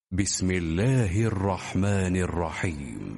بسم الله الرحمن الرحيم.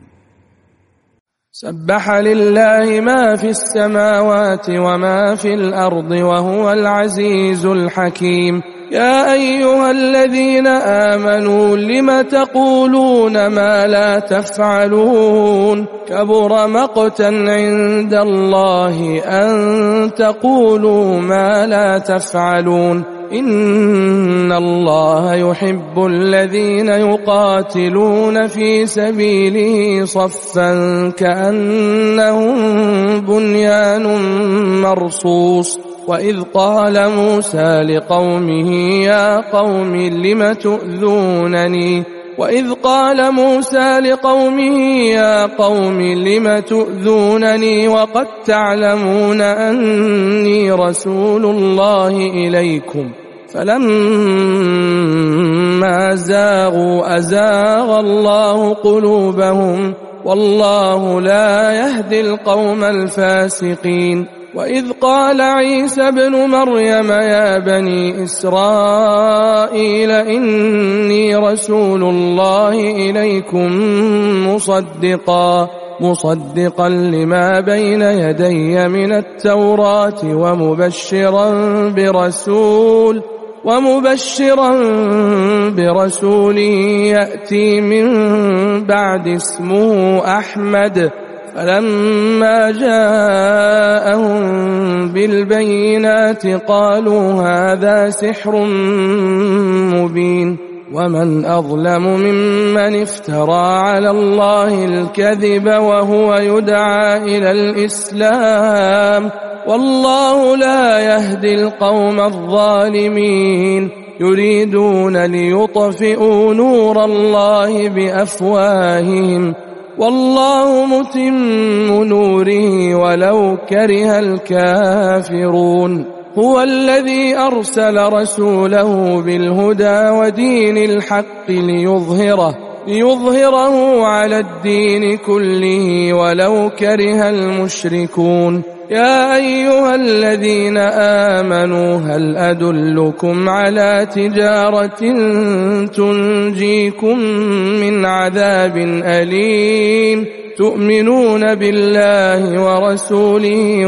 سبح لله ما في السماوات وما في الأرض وهو العزيز الحكيم. يا أيها الذين آمنوا لم تقولون ما لا تفعلون كبر مقتا عند الله أن تقولوا ما لا تفعلون إن الله يحب الذين يقاتلون في سبيله صفا كأنهم بنيان مرصوص. وإذ قال موسى لقومه يا قوم لم تؤذونني وقد تعلمون أني رسول الله إليكم فلما زاغوا أزاغ الله قلوبهم والله لا يهدي القوم الفاسقين. وإذ قال عيسى ابن مريم يا بني إسرائيل إني رسول الله إليكم مصدقا لما بين يدي من التوراة ومبشرا برسول يأتي من بعد اسمه أحمد. فلما جاءهم بالبينات قالوا هذا سحر مبين. ومن أظلم ممن افترى على الله الكذب وهو يدعى إلى الإسلام والله لا يهدي القوم الظالمين. يريدون ليطفئوا نور الله بأفواههم والله متم نوره ولو كره الكافرون. هو الذي أرسل رسوله بالهدى ودين الحق ليظهره على الدين كله ولو كره المشركون. يا أيها الذين آمنوا هل أدلكم على تجارة تنجيكم من عذاب أليم تؤمنون بالله ورسوله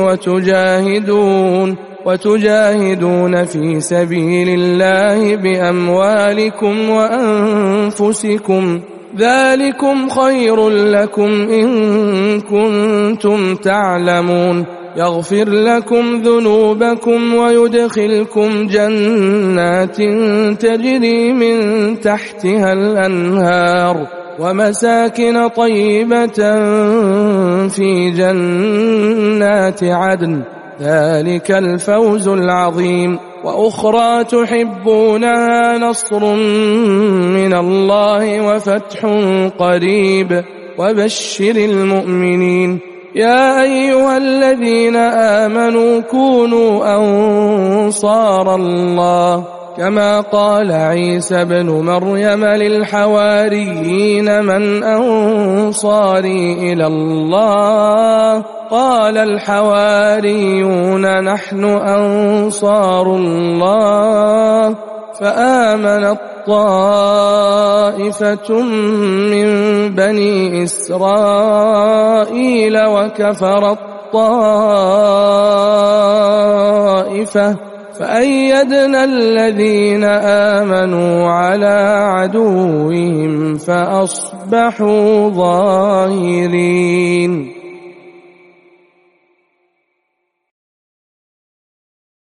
وتجاهدون في سبيل الله بأموالكم وأنفسكم ذلكم خير لكم إن كنتم تعلمون. يغفر لكم ذنوبكم ويدخلكم جنات تجري من تحتها الأنهار ومساكن طيبة في جنات عدن ذلك الفوز العظيم. وأخرى تحبونها نصر من الله وفتح قريب وبشر المؤمنين. يا أيها الذين آمنوا كونوا أنصار الله كما قال عيسى ابن مريم للحواريين من أنصاري إلى الله قال الحواريون نحن أنصار الله. فآمنت طائفة من بني إسرائيل وكفرت طائفة فأيدنا الذين آمنوا على عدوهم فأصبحوا ظاهرين.